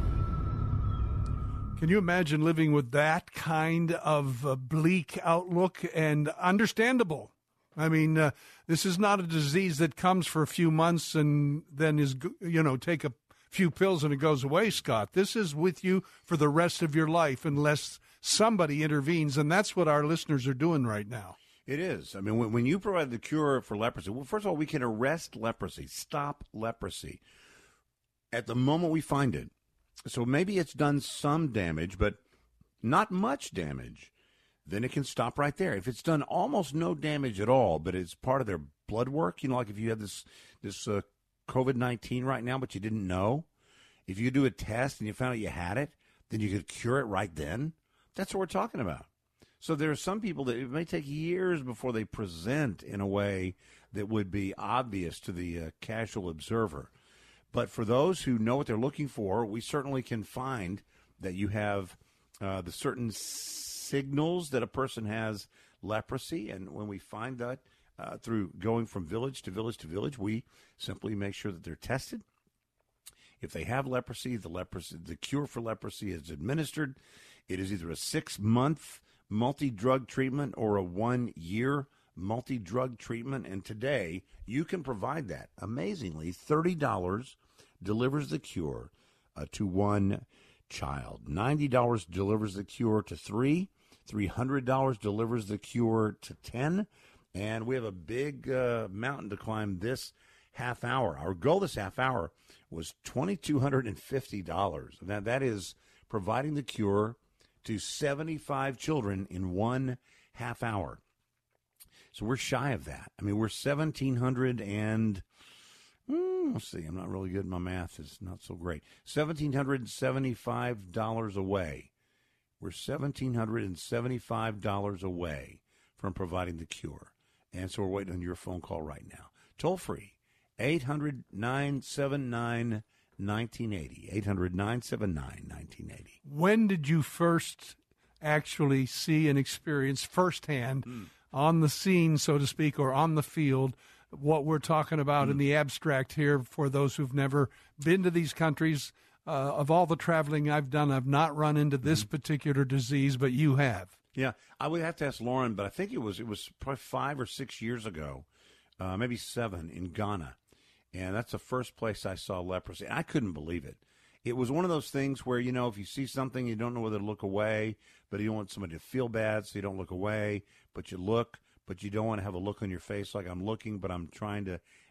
Can you imagine living with that kind of bleak outlook? And understandable. I mean, this is not a disease that comes for a few months and then is, take a few pills and it goes away, Scott. This is with you for the rest of your life unless somebody intervenes, and that's what our listeners are doing right now. It is. I mean, when you provide the cure for leprosy, well, first of all, we can arrest leprosy, stop leprosy at the moment we find it. So maybe it's done some damage, but not much damage. Then it can stop right there. If it's done almost no damage at all, but it's part of their blood work, like if you have this COVID-19 right now, but you didn't know, if you do a test and you found out you had it, then you could cure it right then. That's what we're talking about. So there are some people that it may take years before they present in a way that would be obvious to the casual observer. But for those who know what they're looking for, we certainly can find that you have the certain signals that a person has leprosy. And when we find that through going from village to village to village, we simply make sure that they're tested. If they have leprosy, the cure for leprosy is administered. It is either a 6-month multi-drug treatment or a 1-year multi-drug treatment. And today, you can provide that. Amazingly, $30 delivers the cure to 1 child. $90 delivers the cure to 3. $300 delivers the cure to 10. And we have a big mountain to climb this half hour. Our goal this half hour was $2,250. Now, that is providing the cure to 75 children in 1 half hour. So we're shy of that. I mean, we're 1,700 and, let's see, I'm not really good. My math is not so great. $1,775 away. We're $1,775 away from providing the cure. And so we're waiting on your phone call right now. Toll free, 800-979-1980. 800-979-1980. When did you first actually see and experience firsthand on the scene, so to speak, or on the field, what we're talking about in the abstract here for those who've never been to these countries? Of all the traveling I've done, I've not run into this particular disease, but you have. Yeah, I would have to ask Lauren, but I think it was probably 5 or 6 years ago, maybe 7, in Ghana. And that's the first place I saw leprosy. I couldn't believe it. It was one of those things where, if you see something, you don't know whether to look away, but you don't want somebody to feel bad, so you don't look away, but you look, but you don't want to have a look on your face like I'm looking, but I'm trying to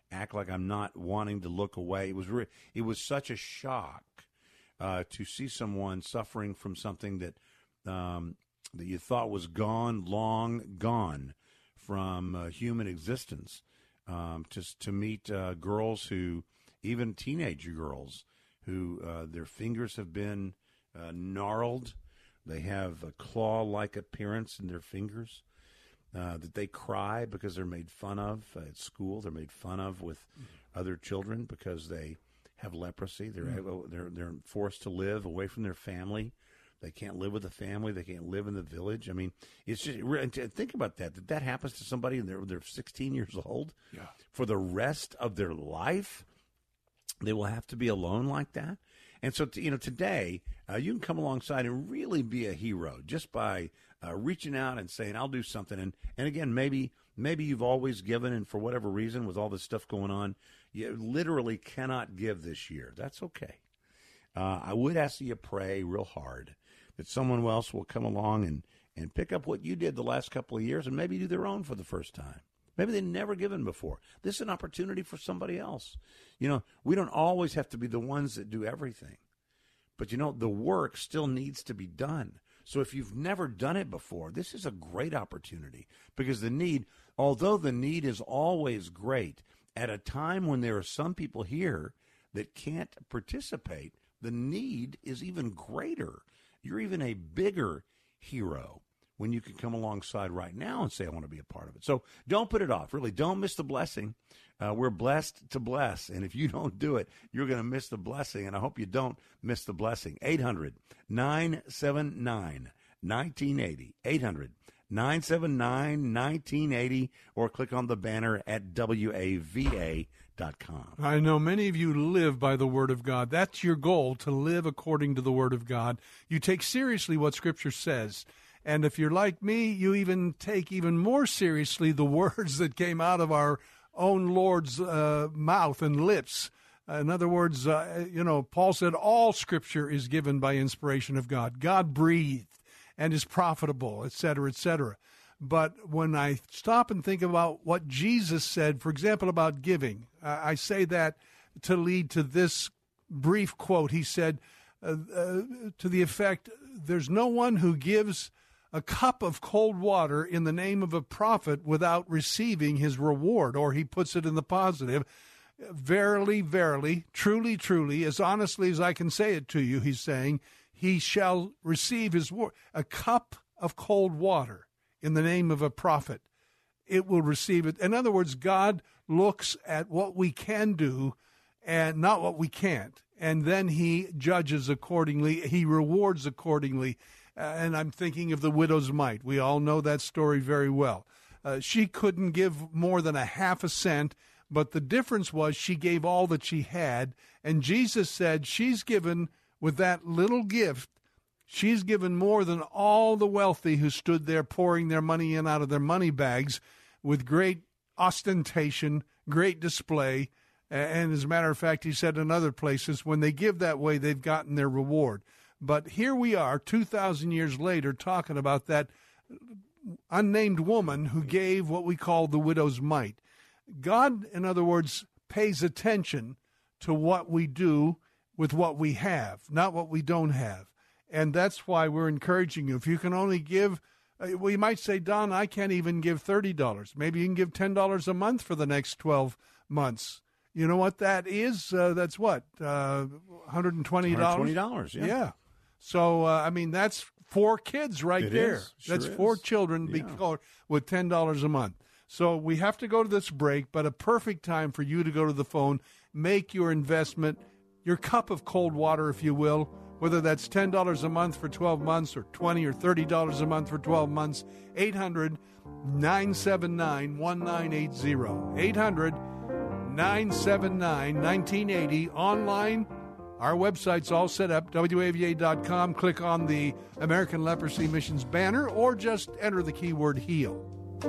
act like I'm not wanting to look away. It was such a shock to see someone suffering from something that that you thought was gone, long gone from human existence. Just to meet girls who, even teenage girls, who their fingers have been gnarled. They have a claw-like appearance in their fingers. That they cry because they're made fun of at school. They're made fun of with other children because they have leprosy. They're forced to live away from their family. They can't live with the family. They can't live in the village. I mean, it's just think about that. That happens to somebody and they're 16 years old. Yeah. For the rest of their life, they will have to be alone like that. And so, today you can come alongside and really be a hero just by reaching out and saying, "I'll do something." And again, maybe you've always given, and for whatever reason, with all this stuff going on, you literally cannot give this year. That's okay. I would ask that you pray real hard that someone else will come along and pick up what you did the last couple of years and maybe do their own for the first time. Maybe they've never given before. This is an opportunity for somebody else. We don't always have to be the ones that do everything. But, the work still needs to be done. So if you've never done it before, this is a great opportunity because although the need is always great, at a time when there are some people here that can't participate, the need is even greater. You're even a bigger hero when you can come alongside right now and say, "I want to be a part of it." So don't put it off. Really, don't miss the blessing. We're blessed to bless. And if you don't do it, you're going to miss the blessing. And I hope you don't miss the blessing. 800-979-1980. 800-979-1980. Or click on the banner at WAVA.com. I know many of you live by the Word of God. That's your goal, to live according to the Word of God. You take seriously what Scripture says. And if you're like me, you even take even more seriously the words that came out of our own Lord's mouth and lips. In other words, Paul said all Scripture is given by inspiration of God. God breathed and is profitable, etc., etc. But when I stop and think about what Jesus said, for example, about giving, I say that to lead to this brief quote. He said to the effect, "There's no one who gives a cup of cold water in the name of a prophet without receiving his reward," or he puts it in the positive. "Verily, verily, truly, truly, as honestly as I can say it to you," he's saying, "he shall receive his reward." A cup of cold water in the name of a prophet, it will receive it. In other words, God looks at what we can do and not what we can't. And then he judges accordingly. He rewards accordingly. And I'm thinking of the widow's mite. We all know that story very well. She couldn't give more than a half a cent, but the difference was she gave all that she had. And Jesus said she's given, with that little gift, she's given more than all the wealthy who stood there pouring their money in out of their money bags with great ostentation, great display. And as a matter of fact, he said in other places, when they give that way, they've gotten their reward. But here we are, 2,000 years later, talking about that unnamed woman who gave what we call the widow's mite. God, in other words, pays attention to what we do with what we have, not what we don't have. And that's why we're encouraging you. If you can only give, we might say, "Don, I can't even give $30. Maybe you can give $10 a month for the next 12 months. You know what that is? That's what? $120? $120, yeah. So, that's 4 kids right there. Sure That's 4 children with $10 a month. So we have to go to this break, but a perfect time for you to go to the phone, make your investment, your cup of cold water, if you will, whether that's $10 a month for 12 months or $20 or $30 a month for 12 months. 800-979-1980. 800-979-1980. Online, our website's all set up, WAVA.com. Click on the American Leprosy Missions banner or just enter the keyword HEAL.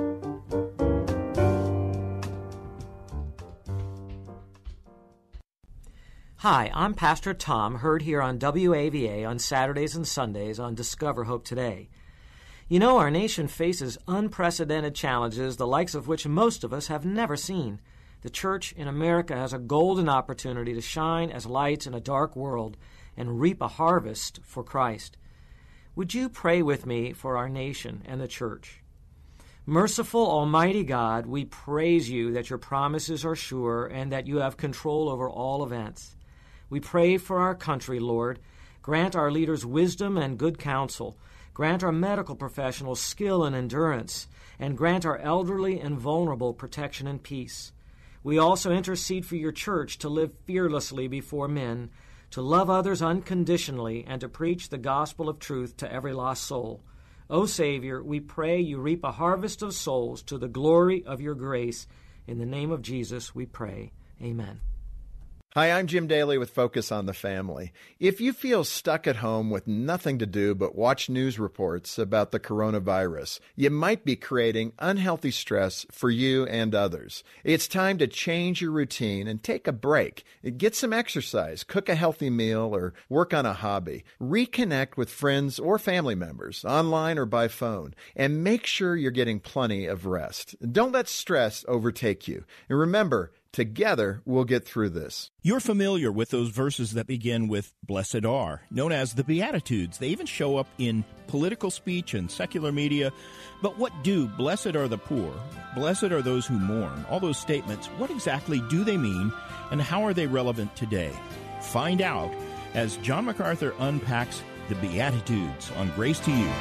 Hi, I'm Pastor Tom, heard here on WAVA on Saturdays and Sundays on Discover Hope Today. You know, our nation faces unprecedented challenges, the likes of which most of us have never seen. The church in America has a golden opportunity to shine as lights in a dark world and reap a harvest for Christ. Would you pray with me for our nation and the church? Merciful Almighty God, we praise you that your promises are sure and that you have control over all events. We pray for our country, Lord. Grant our leaders wisdom and good counsel. Grant our medical professionals skill and endurance. And grant our elderly and vulnerable protection and peace. We also intercede for your church to live fearlessly before men, to love others unconditionally, and to preach the gospel of truth to every lost soul. O Savior, we pray you reap a harvest of souls to the glory of your grace. In the name of Jesus we pray. Amen. Hi, I'm Jim Daly with Focus on the Family. If you feel stuck at home with nothing to do but watch news reports about the coronavirus, you might be creating unhealthy stress for you and others. It's time to change your routine and take a break. Get some exercise, cook a healthy meal, or work on a hobby. Reconnect with friends or family members, online or by phone, and make sure you're getting plenty of rest. Don't let stress overtake you. And remember, together, we'll get through this. You're familiar with those verses that begin with blessed are, known as the Beatitudes. They even show up in political speech and secular media. But what do blessed are the poor, blessed are those who mourn, all those statements, what exactly do they mean, and how are they relevant today? Find out as John MacArthur unpacks the Beatitudes on Grace to You.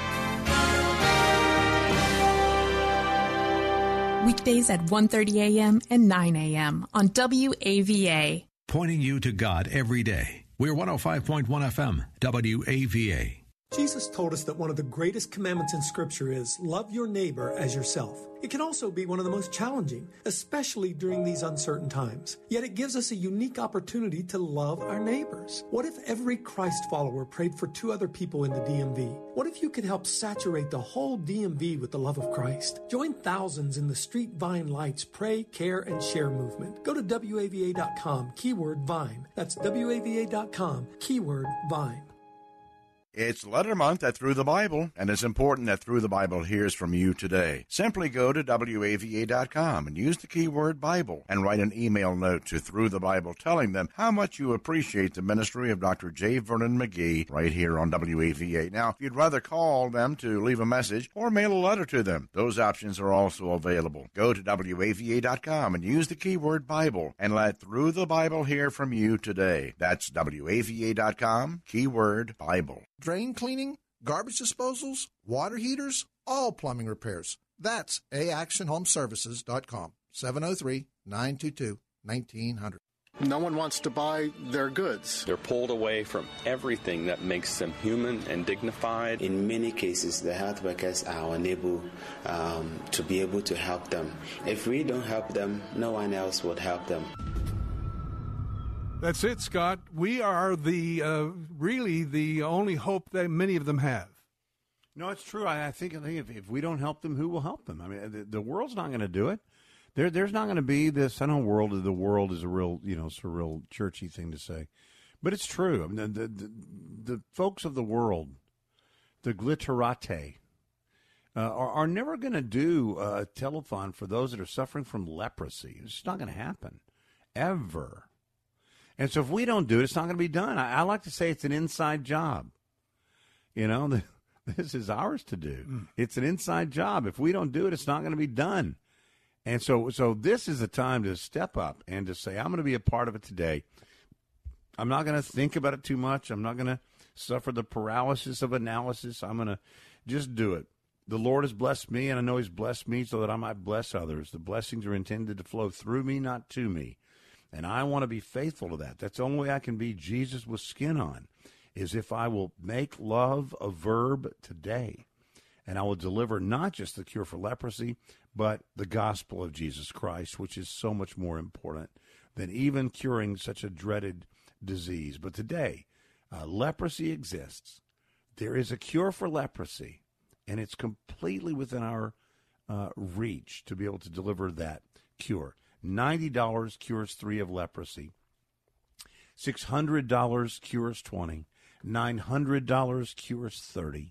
Weekdays at 1:30 a.m. and 9 a.m. on WAVA. Pointing you to God every day. We're 105.1 FM, WAVA. Jesus told us that one of the greatest commandments in Scripture is love your neighbor as yourself. It can also be one of the most challenging, especially during these uncertain times. Yet it gives us a unique opportunity to love our neighbors. What if every Christ follower prayed for 2 other people in the DMV? What if you could help saturate the whole DMV with the love of Christ? Join thousands in the Street Vine Lights Pray, Care, and Share movement. Go to WAVA.com, keyword Vine. That's WAVA.com, keyword Vine. It's Letter Month at Through the Bible, and it's important that Through the Bible hears from you today. Simply go to WAVA.com and use the keyword Bible and write an email note to Through the Bible telling them how much you appreciate the ministry of Dr. J. Vernon McGee right here on WAVA. Now, if you'd rather call them to leave a message or mail a letter to them, those options are also available. Go to WAVA.com and use the keyword Bible and let Through the Bible hear from you today. That's WAVA.com, keyword Bible. Drain cleaning, garbage disposals, water heaters, all plumbing repairs. That's AActionHomeservices.com, 703-922-1900. No one wants to buy their goods. They're pulled away from everything that makes them human and dignified. In many cases, the health workers are unable to be able to help them. If we don't help them, no one else would help them. That's it, Scott. We are really the only hope that many of them have. No, it's true. I think if we don't help them, who will help them? I mean, the world's not going to do it. There's not going to be this. I know the world is a real, it's a real churchy thing to say, but it's true. I mean, the folks of the world, the glitterati, are never going to do a telethon for those that are suffering from leprosy. It's not going to happen, ever. And so if we don't do it, it's not going to be done. I like to say it's an inside job. This is ours to do. It's an inside job. If we don't do it, it's not going to be done. And so this is a time to step up and to say, I'm going to be a part of it today. I'm not going to think about it too much. I'm not going to suffer the paralysis of analysis. I'm going to just do it. The Lord has blessed me, and I know he's blessed me so that I might bless others. The blessings are intended to flow through me, not to me. And I want to be faithful to that. That's the only way I can be Jesus with skin on, is if I will make love a verb today. And I will deliver not just the cure for leprosy, but the gospel of Jesus Christ, which is so much more important than even curing such a dreaded disease. But today, leprosy exists. There is a cure for leprosy, and it's completely within our reach to be able to deliver that cure. $90 cures 3 of leprosy. $600 cures 20. $900 cures 30.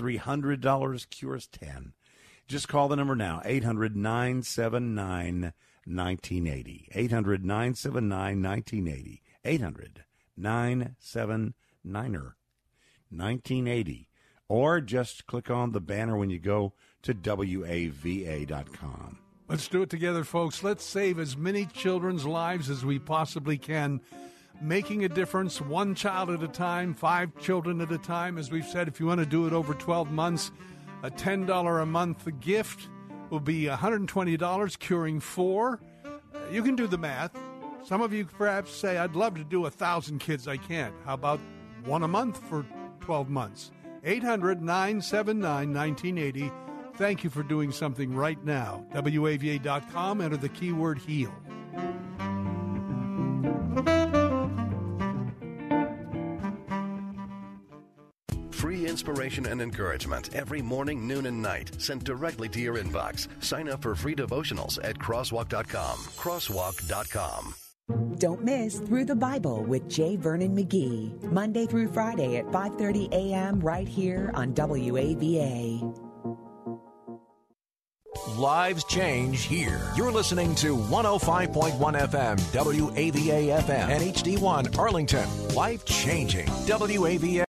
$300 cures 10. Just call the number now, 800-979-9999. 1980. 800-979-1980. 800-979-1980. Or just click on the banner when you go to WAVA.com. Let's do it together, folks. Let's save as many children's lives as we possibly can, making a difference one child at a time, 5 children at a time. As we've said, if you want to do it over 12 months, a $10 a month gift will be $120, curing 4. You can do the math. Some of you perhaps say, I'd love to do 1,000 kids. I can't. How about one a month for 12 months? 800-979-1980. Thank you for doing something right now. WAVA.com. Enter the keyword HEAL. Free inspiration and encouragement every morning, noon, and night, sent directly to your inbox. Sign up for free devotionals at crosswalk.com. Crosswalk.com. Don't miss Through the Bible with J. Vernon McGee, Monday through Friday at 5:30 a.m. right here on WAVA. Lives change here. You're listening to 105.1 FM, WAVA FM, and HD1 Arlington. Life changing. WAVA.